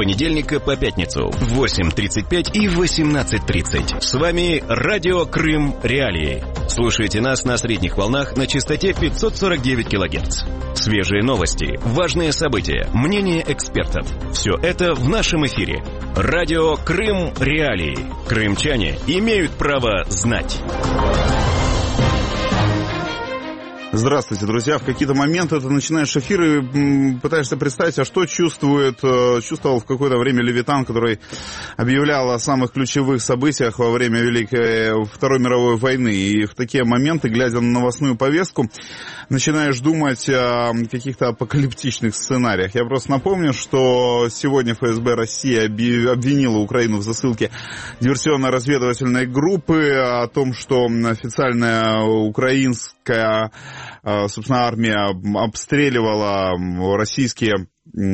понедельника по пятницу в 8:35 и 18:30. С вами Радио Крым Реалии. Слушайте нас на средних волнах на частоте 549 кГц. Свежие новости, важные события, мнения экспертов. Все это в нашем эфире. Радио Крым Реалии. Крымчане имеют право знать. Здравствуйте, друзья. В какие-то моменты ты начинаешь эфир и пытаешься представить, а что чувствовал в какое-то время Левитан, который объявлял о самых ключевых событиях во время Второй мировой войны. И в такие моменты, глядя на новостную повестку, начинаешь думать о каких-то апокалиптичных сценариях. Я просто напомню, что сегодня ФСБ России обвинила Украину в засылке диверсионно-разведывательной группы, о том, что официальная украинская, собственно, армия обстреливала российские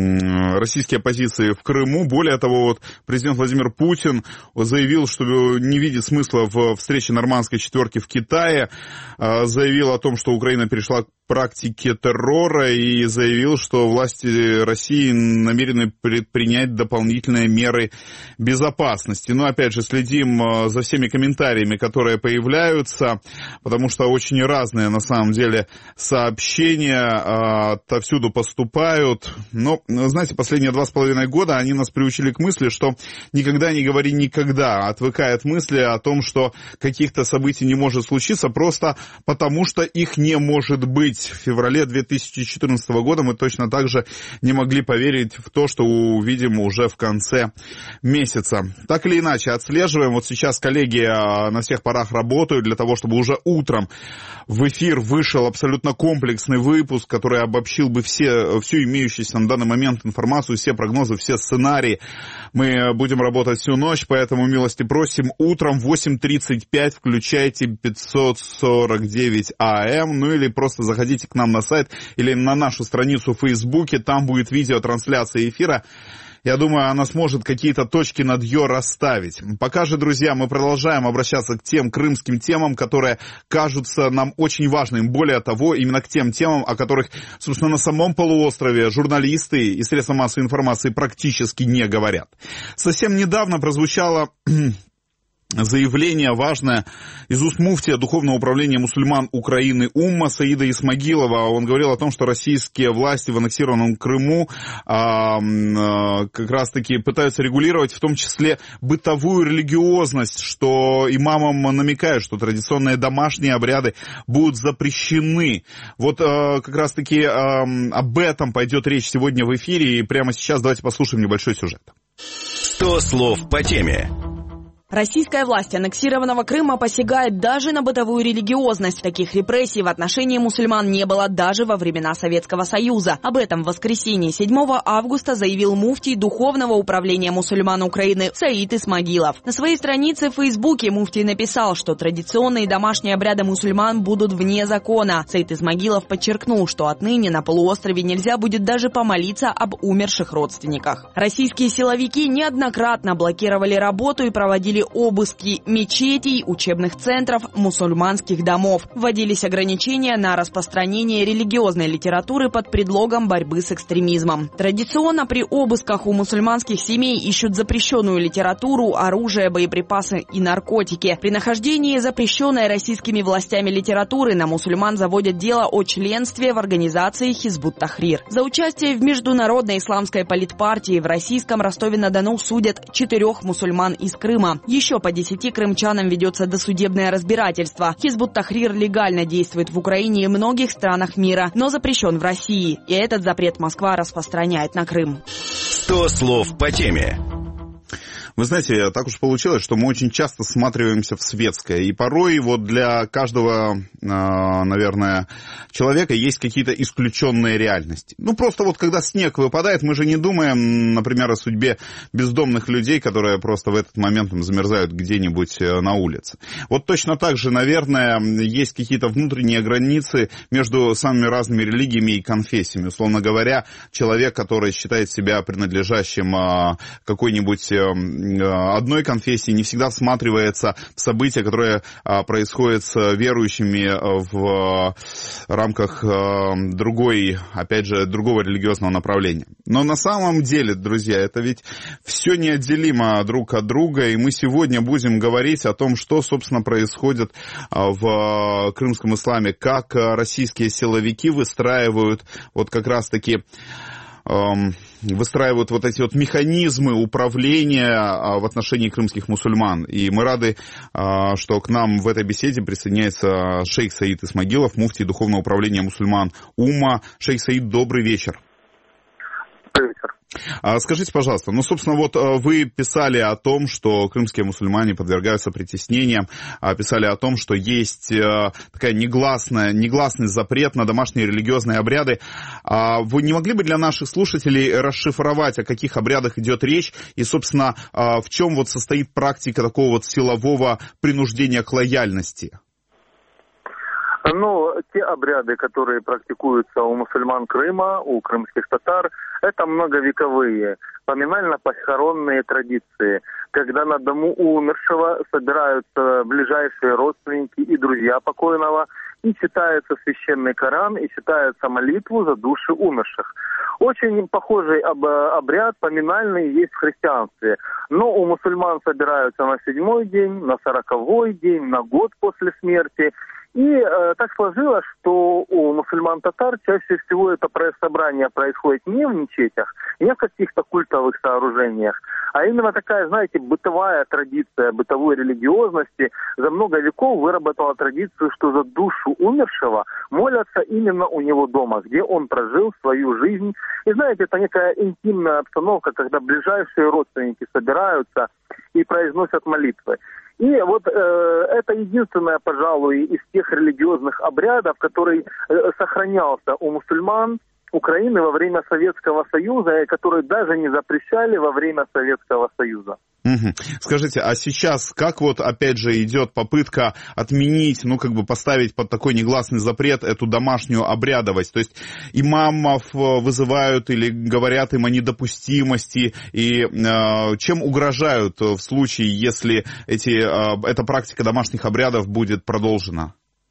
позиции в Крыму. Более того, вот президент Владимир Путин заявил, что не видит смысла в встрече нормандской четверки в Китае, заявил о том, что Украина перешла к практике террора и заявил, что власти России намерены предпринять дополнительные меры безопасности. Но, опять же, следим за всеми комментариями, которые появляются, потому что очень разные, на самом деле, сообщения отовсюду поступают. Но, знаете, последние 2,5 года они нас приучили к мысли, что никогда не говори никогда. Отвыкает мысли о том, что каких-то событий не может случиться просто потому, что их не может быть. В феврале 2014 года мы точно так же не могли поверить в то, что увидим уже в конце месяца. Так или иначе, отслеживаем. Вот сейчас коллеги на всех парах работают для того, чтобы уже утром в эфир вышел абсолютно комплексный выпуск, который обобщил бы всю имеющуюся на данный момент информацию, все прогнозы, все сценарии. Мы будем работать всю ночь, поэтому милости просим. Утром в 8:35 включайте 549 АМ, ну или просто заходите к нам на сайт или на нашу страницу в Фейсбуке, там будет видеотрансляция эфира. Я думаю, она сможет какие-то точки над «ё» расставить. Пока же, друзья, мы продолжаем обращаться к тем крымским темам, которые кажутся нам очень важными. Более того, именно к тем темам, о которых, собственно, на самом полуострове журналисты и средства массовой информации практически не говорят. Совсем недавно прозвучало заявление важное из уст муфтия Духовного управления мусульман Украины УММА Саида Исмагилова. Он говорил о том, что российские власти в аннексированном Крыму как раз-таки пытаются регулировать в том числе бытовую религиозность, что имамам намекают, что традиционные домашние обряды будут запрещены. Вот как раз-таки об этом пойдет речь сегодня в эфире, и прямо сейчас давайте послушаем небольшой сюжет. 100 слов по теме. Российская власть аннексированного Крыма посягает даже на бытовую религиозность. Таких репрессий в отношении мусульман не было даже во времена Советского Союза. Об этом в воскресенье 7 августа заявил муфтий Духовного управления мусульман Украины Саид Исмагилов. На своей странице в Фейсбуке муфтий написал, что традиционные домашние обряды мусульман будут вне закона. Саид Исмагилов подчеркнул, что отныне на полуострове нельзя будет даже помолиться об умерших родственниках. Российские силовики неоднократно блокировали работу и проводили обыски мечетей, учебных центров, мусульманских домов. Вводились ограничения на распространение религиозной литературы под предлогом борьбы с экстремизмом. Традиционно при обысках у мусульманских семей ищут запрещенную литературу, оружие, боеприпасы и наркотики. При нахождении запрещенной российскими властями литературы на мусульман заводят дело о членстве в организации Хизбут Тахрир. За участие в международной исламской политпартии в российском Ростове-на-Дону судят 4 мусульман из Крыма. Еще по 10 крымчанам ведется досудебное разбирательство. Хизбут Тахрир легально действует в Украине и многих странах мира, но запрещен в России. И этот запрет Москва распространяет на Крым. 100 слов по теме. Вы знаете, так уж получилось, что мы очень часто всматриваемся в светское. И порой вот для каждого, наверное, человека есть какие-то исключенные реальности. Ну, просто вот когда снег выпадает, мы же не думаем, например, о судьбе бездомных людей, которые просто в этот момент замерзают где-нибудь на улице. Вот точно так же, наверное, есть какие-то внутренние границы между самыми разными религиями и конфессиями. Условно говоря, человек, который считает себя принадлежащим какой-нибудь одной конфессии, не всегда всматривается в события, которые происходят с верующими в рамках другого религиозного направления. Но на самом деле, друзья, это ведь все неотделимо друг от друга, и мы сегодня будем говорить о том, что, собственно, происходит в крымском исламе, как российские силовики выстраивают вот как раз-таки выстраивают вот эти вот механизмы управления в отношении крымских мусульман. И мы рады, что к нам в этой беседе присоединяется шейх Саид Исмагилов, муфтий Духовного управления мусульман УММА. Шейх Саид, добрый вечер. Добрый вечер. Скажите, пожалуйста, собственно, вот вы писали о том, что крымские мусульмане подвергаются притеснениям, писали о том, что есть такая негласный запрет на домашние религиозные обряды. Вы не могли бы для наших слушателей расшифровать, о каких обрядах идет речь, и, собственно, в чем вот состоит практика такого вот силового принуждения к лояльности? Те обряды, которые практикуются у мусульман Крыма, у крымских татар, это многовековые, поминально-похоронные традиции, когда на дому у умершего собираются ближайшие родственники и друзья покойного, и читается священный Коран, и читается молитву за души умерших. Очень похожий обряд поминальный есть в христианстве, но у мусульман собираются на 7-й день, на 40-й день, на год после смерти. И так сложилось, что у мусульман-татар чаще всего это собрание происходит не в мечетях, не в каких-то культовых сооружениях, а именно такая, знаете, бытовая традиция, бытовой религиозности за много веков выработала традицию, что за душу умершего молятся именно у него дома, где он прожил свою жизнь. И знаете, это некая интимная обстановка, когда ближайшие родственники собираются и произносят молитвы. И вот это единственное, пожалуй, из тех религиозных обрядов, который сохранялся у мусульман Украины во время Советского Союза, и которые даже не запрещали во время Советского Союза. Угу. Скажите, а сейчас как вот опять же идет попытка отменить, поставить под такой негласный запрет эту домашнюю обрядовость? То есть имамов вызывают или говорят им о недопустимости, и чем угрожают в случае, если эта практика домашних обрядов будет продолжена?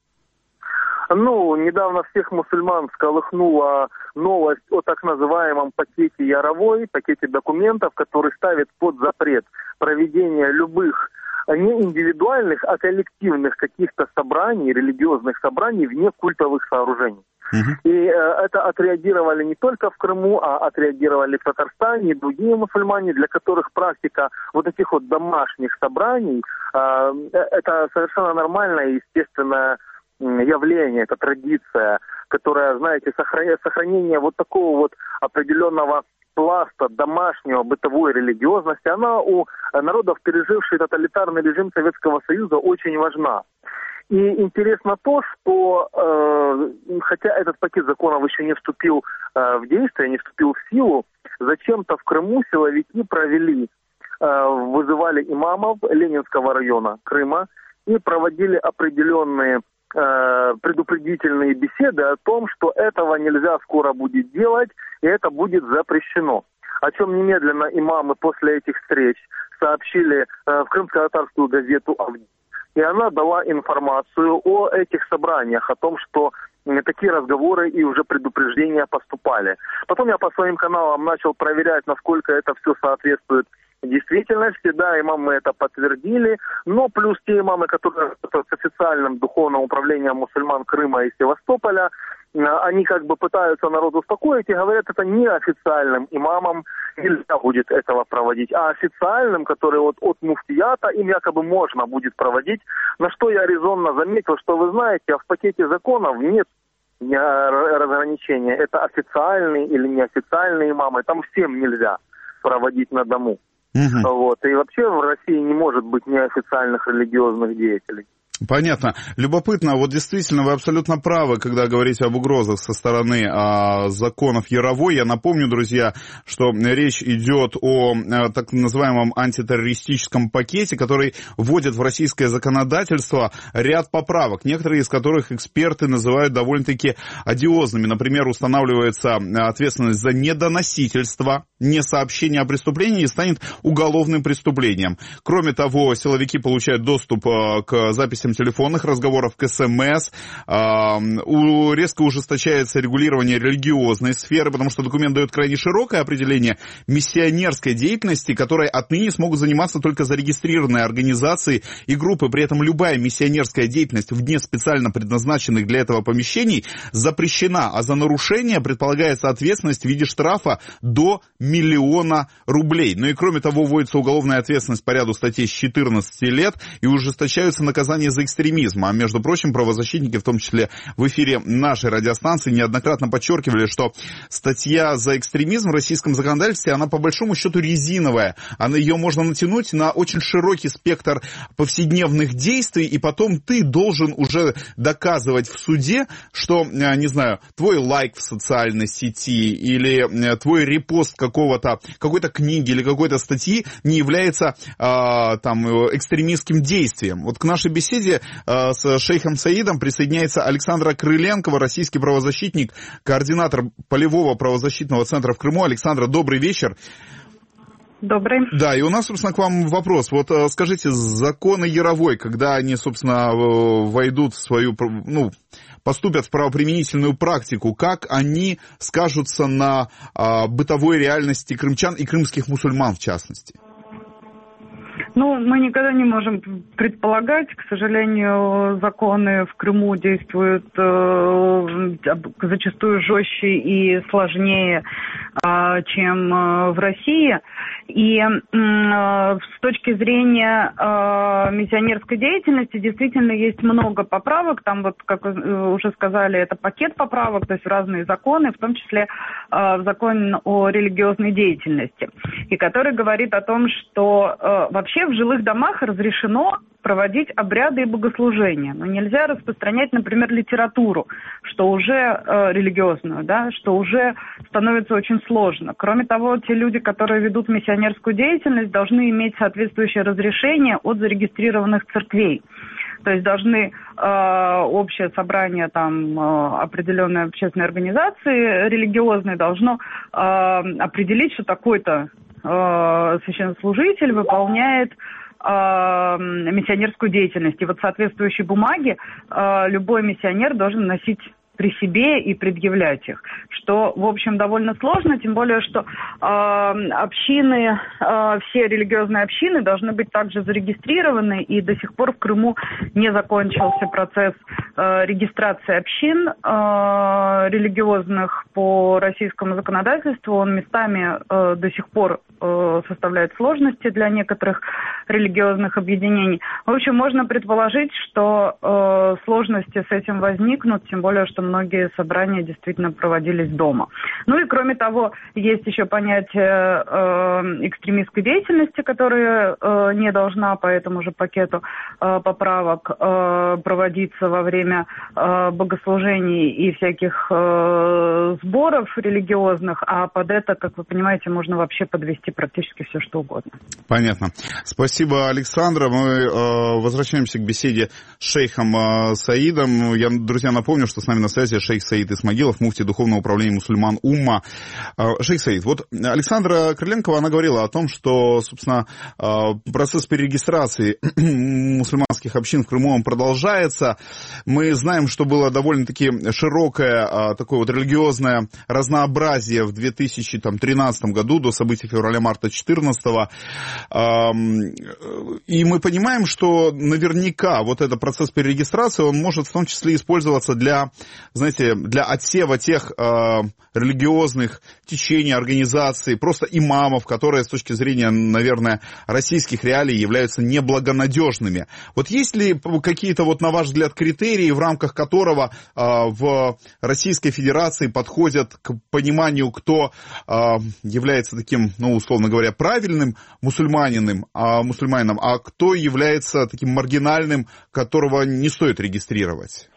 Недавно всех мусульман всколыхнула новость о так называемом пакете Яровой, пакете документов, который ставит под запрет проведение любых не индивидуальных, а коллективных каких-то собраний, религиозных собраний вне культовых сооружений. И это отреагировали не только в Крыму, а отреагировали в Татарстане и другие мусульмане, для которых практика вот таких вот домашних собраний это совершенно нормальное и естественное явление, это традиция, которая, знаете, сохранение вот такого вот определенного пласта домашнего бытовой религиозности, она у народов, переживших тоталитарный режим Советского Союза, очень важна. И интересно то, что хотя этот пакет законов еще не вступил в действие, не вступил в силу, зачем-то в Крыму силовики вызывали имамов Ленинского района Крыма и проводили определенные предупредительные беседы о том, что этого нельзя скоро будет делать, и это будет запрещено. О чем немедленно имамы после этих встреч сообщили в крымско-татарскую газету «Авдей». И она дала информацию о этих собраниях, о том, что такие разговоры и уже предупреждения поступали. Потом я по своим каналам начал проверять, насколько это все соответствует действительности. Да, имамы это подтвердили, но плюс те имамы, которые с официальным духовным управлением мусульман Крыма и Севастополя, они пытаются народ успокоить и говорят, это не официальным имамам нельзя будет этого проводить, а официальным, который от муфтията, им якобы можно будет проводить. На что я резонно заметил, что вы знаете, в пакете законов нет разграничения, это официальные или неофициальные имамы, там всем нельзя проводить на дому. Вот. И вообще в России не может быть неофициальных религиозных деятелей. Понятно. Любопытно, вот действительно, вы абсолютно правы, когда говорите об угрозах со стороны законов Яровой. Я напомню, друзья, что речь идет о так называемом антитеррористическом пакете, который вводит в российское законодательство ряд поправок, некоторые из которых эксперты называют довольно-таки одиозными. Например, устанавливается ответственность за недоносительство, несообщение о преступлении станет уголовным преступлением. Кроме того, силовики получают доступ к записям телефонных разговоров, к СМС. Резко ужесточается регулирование религиозной сферы, потому что документ дает крайне широкое определение миссионерской деятельности, которой отныне смогут заниматься только зарегистрированные организации и группы. При этом любая миссионерская деятельность вне специально предназначенных для этого помещений запрещена, а за нарушение предполагается ответственность в виде штрафа до 1 миллиона рублей. Ну и кроме того, вводится уголовная ответственность по ряду статей с 14 лет и ужесточаются наказания за экстремизм. А между прочим, правозащитники, в том числе в эфире нашей радиостанции, неоднократно подчеркивали, что статья за экстремизм в российском законодательстве, она по большому счету резиновая. Ее можно натянуть на очень широкий спектр повседневных действий, и потом ты должен уже доказывать в суде, что, не знаю, твой лайк в социальной сети или твой репост какой-то книги или какой-то статьи не является экстремистским действием. Вот к нашей беседе с шейхом Саидом присоединяется Александра Крыленкова, российский правозащитник, координатор полевого правозащитного центра в Крыму. Александра, добрый вечер. Добрый. Да, и у нас, собственно, к вам вопрос. Вот скажите, законы Яровой, когда они, собственно, войдут в свою, поступят в правоприменительную практику, как они скажутся на бытовой реальности крымчан и крымских мусульман, в частности? Мы никогда не можем предполагать. К сожалению, законы в Крыму действуют зачастую жестче и сложнее, чем в России. И с точки зрения миссионерской деятельности действительно есть много поправок. Там, вот, как вы уже сказали, это пакет поправок, то есть разные законы, в том числе в закон о религиозной деятельности, и который говорит о том, что вообще в жилых домах разрешено проводить обряды и богослужения. Но нельзя распространять, например, литературу, что уже религиозную, да, что уже становится очень сложно. Кроме того, те люди, которые ведут миссионерскую деятельность, должны иметь соответствующее разрешение от зарегистрированных церквей. То есть должны общее собрание определенной общественной организации религиозной должно определить, что такой-то священнослужитель выполняет миссионерскую деятельность. И вот соответствующие бумаги любой миссионер должен носить при себе и предъявлять их, что, в общем, довольно сложно, тем более, что общины, все религиозные общины должны быть также зарегистрированы, и до сих пор в Крыму не закончился процесс регистрации общин религиозных по российскому законодательству. Он местами до сих пор составляет сложности для некоторых религиозных объединений. В общем, можно предположить, что сложности с этим возникнут, тем более, что многие собрания действительно проводились дома. Ну и кроме того, есть еще понятие экстремистской деятельности, которая не должна по этому же пакету поправок проводиться во время богослужений и всяких сборов религиозных, а под это, как вы понимаете, можно вообще подвести практически все, что угодно. Понятно. Спасибо, Александра. Мы возвращаемся к беседе с шейхом Саидом. Я, друзья, напомню, что с нами на связи шейх Саид Исмагилов, муфти Духовного управления мусульман Умма. Шейх Саид, вот Александра Крыленкова, она говорила о том, что, собственно, процесс перерегистрации мусульманских общин в Крыму он продолжается. Мы знаем, что было довольно-таки широкое такое вот религиозное разнообразие в 2013 году до событий февраля-марта 2014. И мы понимаем, что наверняка вот этот процесс перерегистрации, он может в том числе использоваться для отсева тех религиозных течений, организаций, просто имамов, которые с точки зрения, наверное, российских реалий являются неблагонадежными. Вот есть ли какие-то, вот, на ваш взгляд, критерии, в рамках которого в Российской Федерации подходят к пониманию, кто является таким, условно говоря, правильным мусульманином, а мусульманинам, а кто является таким маргинальным, которого не стоит регистрировать?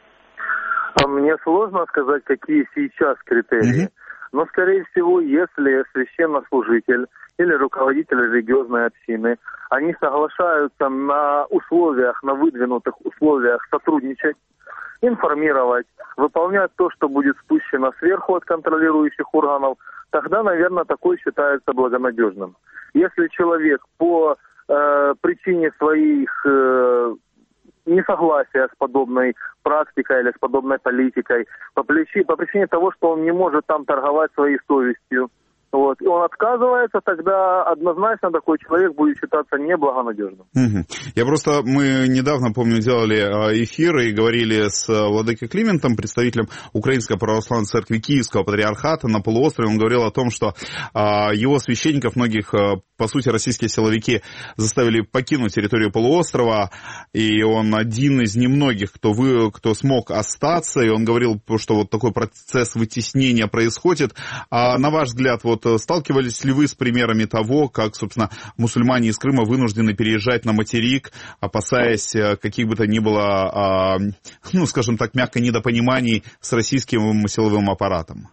Мне сложно сказать, какие сейчас критерии. Но, скорее всего, если священнослужитель или руководитель религиозной общины, они соглашаются на условиях, на выдвинутых условиях сотрудничать, информировать, выполнять то, что будет спущено сверху от контролирующих органов, тогда, наверное, такой считается благонадежным. Если человек по причине своих несогласия с подобной практикой или с подобной политикой, по причине того, что он не может там торговать своей совестью, и он отказывается, тогда однозначно такой человек будет считаться неблагонадежным. Мы недавно, помню, делали эфир и говорили с владыкой Климентом, представителем Украинской православной церкви Киевского патриархата на полуострове. Он говорил о том, что его священников, многих, по сути, российские силовики заставили покинуть территорию полуострова, и он один из немногих, кто смог остаться, и он говорил, что вот такой процесс вытеснения происходит. А на ваш взгляд, сталкивались ли вы с примерами того, как, собственно, мусульмане из Крыма вынуждены переезжать на материк, опасаясь каких бы то ни было, скажем так, мягко, недопониманий с российским силовым аппаратом?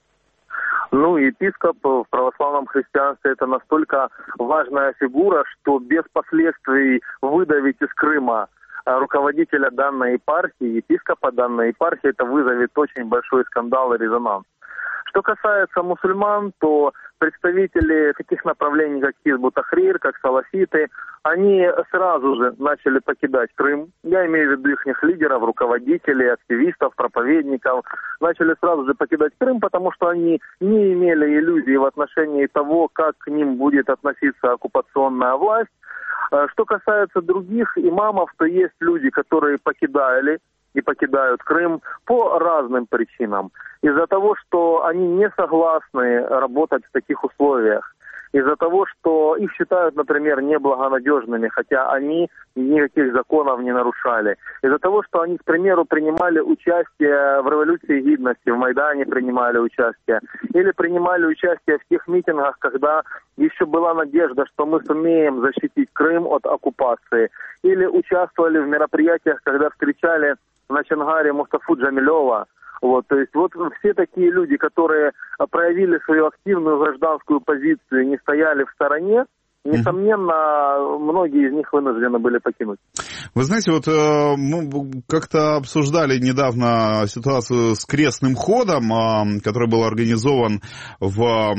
Епископ в православном христианстве — это настолько важная фигура, что без последствий выдавить из Крыма руководителя данной епархии, епископа данной епархии, это вызовет очень большой скандал и резонанс. Что касается мусульман, то представители таких направлений, как Хизбут Тахрир, как салафиты, они сразу же начали покидать Крым. Я имею в виду их лидеров, руководителей, активистов, проповедников. Начали сразу же покидать Крым, потому что они не имели иллюзий в отношении того, как к ним будет относиться оккупационная власть. Что касается других имамов, то есть люди, которые покидали и покидают Крым по разным причинам. Из-за того, что они не согласны работать в таких условиях. Из-за того, что их считают, например, неблагонадежными, хотя они никаких законов не нарушали. Из-за того, что они, к примеру, принимали участие в революции гидности, в Майдане принимали участие. Или принимали участие в тех митингах, когда еще была надежда, что мы сумеем защитить Крым от оккупации. Или участвовали в мероприятиях, когда встречали на Чангаре Мустафу Джамилева. То есть все такие люди, которые проявили свою активную гражданскую позицию и не стояли в стороне, несомненно, многие из них вынуждены были покинуть. Вы знаете, мы как-то обсуждали недавно ситуацию с крестным ходом, который был организован в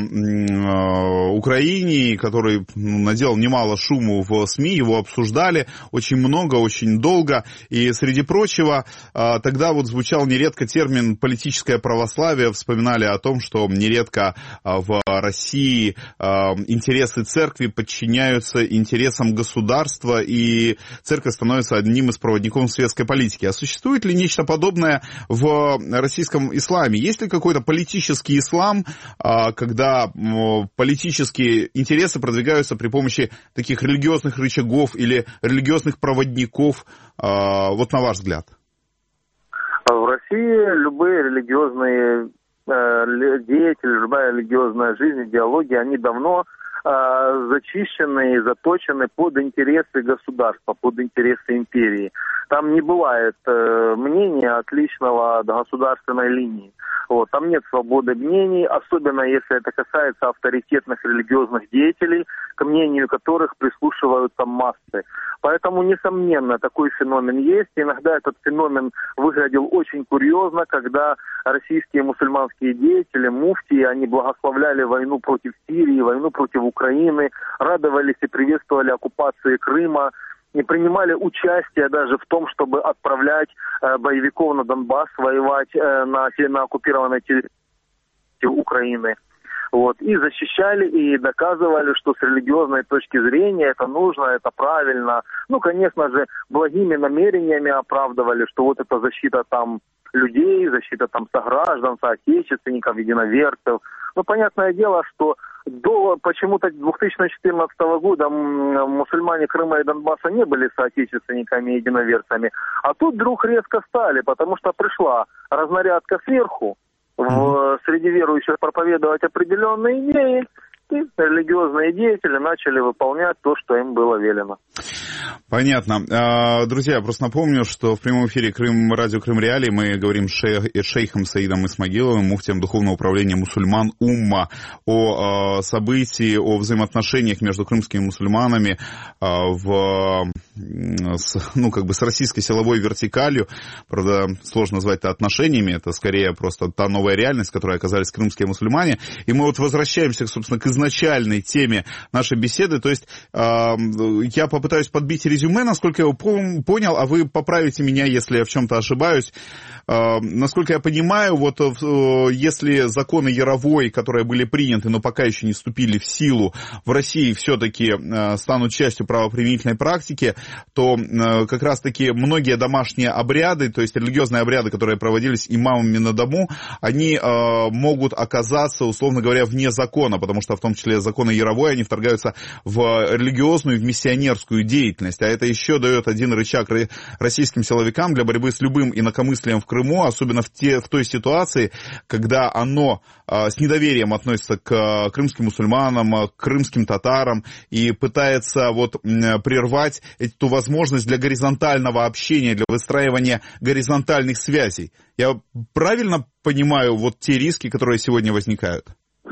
Украине, который наделал немало шуму в СМИ, его обсуждали очень много, очень долго, и среди прочего тогда звучал нередко термин «политическое православие», вспоминали о том, что нередко в России интересы церкви подчиняются интересам государства, и церковь становится одним из проводников светской политики. А существует ли нечто подобное в российском исламе? Есть ли какой-то политический ислам, когда политические интересы продвигаются при помощи таких религиозных рычагов или религиозных проводников, на ваш взгляд? В России любые религиозные деятели, любая религиозная жизнь, идеология, они давно зачищены и заточены под интересы государства, под интересы империи. Там не бывает мнения отличного от государственной линии. Там нет свободы мнений, особенно если это касается авторитетных религиозных деятелей, к мнению которых прислушиваются массы. Поэтому, несомненно, такой феномен есть. Иногда этот феномен выглядел очень курьезно, когда российские мусульманские деятели, муфтии, они благословляли войну против Сирии, войну против Украины, радовались и приветствовали оккупации Крыма, не принимали участие даже в том, чтобы отправлять боевиков на Донбасс воевать на оккупированной территории Украины. И защищали, и доказывали, что с религиозной точки зрения это нужно, это правильно. Конечно же, благими намерениями оправдывали, что это защита людей, защита сограждан, соотечественников, единоверцев. Понятное дело, что до почему-то 2014 года мусульмане Крыма и Донбасса не были соотечественниками и единоверцами, а тут вдруг резко стали, потому что пришла разнарядка сверху, среди верующих проповедовать определенные идеи, мосты, религиозные деятели начали выполнять то, что им было велено. Понятно. Друзья, я просто напомню, что в прямом эфире радио Крым Реалии мы говорим с шейхом Саидом Исмагиловым, муфтием Духовного управления мусульман Умма, о событии, о взаимоотношениях между крымскими мусульманами с российской силовой вертикалью. Правда, сложно назвать это отношениями, это скорее просто та новая реальность, в которой оказались крымские мусульмане. И мы вот возвращаемся, собственно, к изначальной теме нашей беседы. То есть я попытаюсь подбить резюме, насколько я его понял, а вы поправите меня, если я в чем-то ошибаюсь. Насколько я понимаю, вот если законы Яровой, которые были приняты, но пока еще не вступили в силу, в России все-таки станут частью правоприменительной практики, то как раз-таки многие домашние обряды, то есть религиозные обряды, которые проводились имамами на дому, они могут оказаться, условно говоря, вне закона, потому что в том числе законы Яровой, они вторгаются в религиозную, в миссионерскую деятельность, а это еще дает один рычаг российским силовикам для борьбы с любым инакомыслием в Крыму, особенно в той ситуации, когда оно с недоверием относится к крымским мусульманам, к крымским татарам и пытается прервать эту возможность для горизонтального общения, для выстраивания горизонтальных связей. Я правильно понимаю те риски, которые сегодня возникают?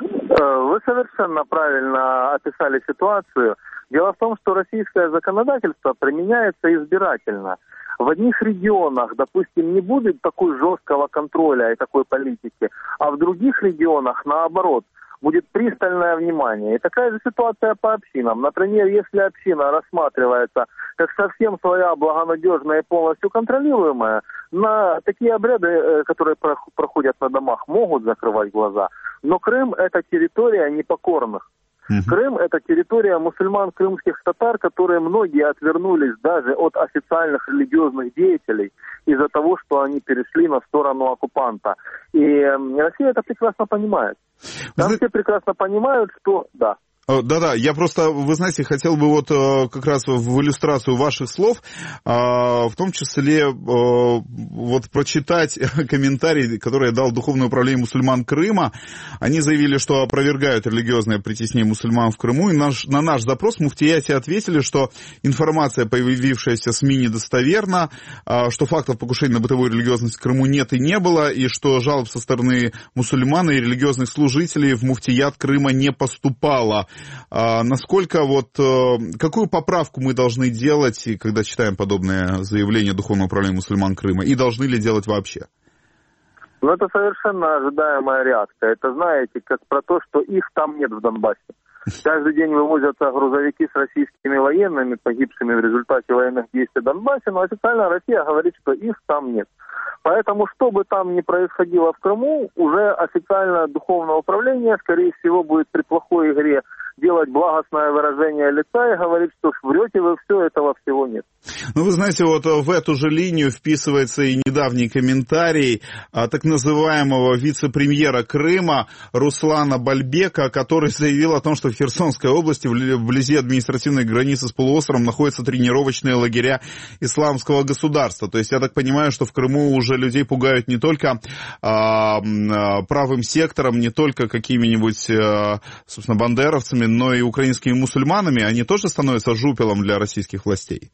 Вы совершенно правильно описали ситуацию. Дело в том, что российское законодательство применяется избирательно. В одних регионах, допустим, не будет такой жесткого контроля и такой политики, а в других регионах, наоборот, будет пристальное внимание. И такая же ситуация по общинам. Например, если община рассматривается как совсем своя, благонадежная и полностью контролируемая, на такие обряды, которые проходят на домах, могут закрывать глаза. Но Крым – это территория непокорных. Крым – это территория мусульман крымских татар, которые многие отвернулись даже от официальных религиозных деятелей из-за того, что они перешли на сторону оккупанта. И Россия это прекрасно понимает. Там все прекрасно понимают, что да. Да-да, я просто, вы знаете, хотел бы как раз в иллюстрацию ваших слов, в том числе прочитать комментарий, который дал Духовное управление мусульман Крыма. Они заявили, что опровергают религиозное притеснение мусульман в Крыму, и на наш запрос в муфтияте ответили, что информация, появившаяся в СМИ, недостоверна, что фактов покушения на бытовую религиозность в Крыму нет и не было, и что жалоб со стороны мусульман и религиозных служителей в муфтият Крыма не поступало. Насколько какую поправку мы должны делать, когда читаем подобное заявление Духовного управления мусульман Крыма, и должны ли делать вообще? Это совершенно ожидаемая реакция. Это, знаете, как про то, что их там нет в Донбассе. Каждый день вывозятся грузовики с российскими военными, погибшими в результате военных действий в Донбассе, но официально Россия говорит, что их там нет. Поэтому, что бы там ни происходило в Крыму, уже официально Духовное управление, скорее всего, будет при плохой игре делать благостное выражение лица и говорить, что врете вы все, этого всего нет. Вы знаете, в эту же линию вписывается и недавний комментарий так называемого вице-премьера Крыма Руслана Бальбека, который заявил о том, что в Херсонской области, вблизи административной границы с полуостровом, находятся тренировочные лагеря исламского государства. То есть я так понимаю, что в Крыму уже людей пугают не только правым сектором, не только какими-нибудь, собственно, бандеровцами, но и украинскими мусульманами. Они тоже становятся жупелом для российских властей?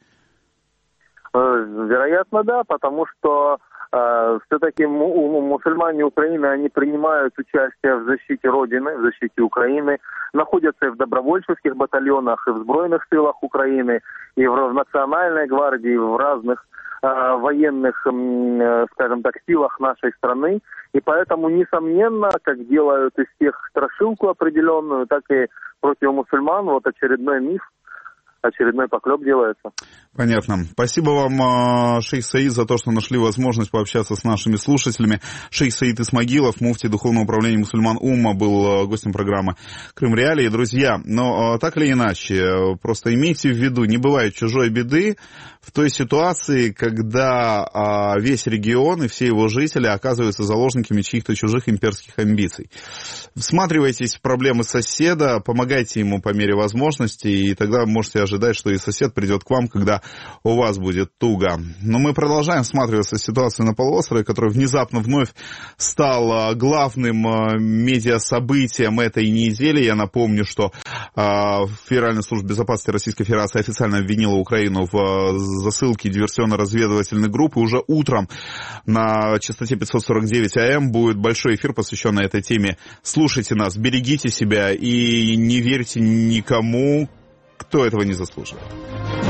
Вероятно, да, потому что все-таки мусульмане Украины, они принимают участие в защите Родины, в защите Украины, находятся и в добровольческих батальонах, и в Збройных силах Украины, и в Национальной гвардии, и в разных военных, скажем так, силах нашей страны. И поэтому, несомненно, как делают из всех страшилку определенную, так и против мусульман очередной миф, очередной поклеп делается. Понятно. Спасибо вам, шейх Саид, за то, что нашли возможность пообщаться с нашими слушателями. Шейх Саид Исмагилов, муфти Духовного управления мусульман Умма, был гостем программы «Крым Реалии». Друзья, но так или иначе, просто имейте в виду, не бывает чужой беды в той ситуации, когда весь регион и все его жители оказываются заложниками чьих-то чужих имперских амбиций. Всматривайтесь в проблемы соседа, помогайте ему по мере возможности, и тогда вы можете ожидать ожидать, что и сосед придет к вам, когда у вас будет туго. Но мы продолжаем всматриваться в ситуацию на полуострове, которая внезапно вновь стал главным медиасобытием этой недели. Я напомню, что Федеральная служба безопасности Российской Федерации официально обвинила Украину в засылке диверсионно-разведывательной группы. Уже утром на частоте 549 АМ будет большой эфир, посвященный этой теме. Слушайте нас, берегите себя и не верьте никому, кто этого не заслуживает.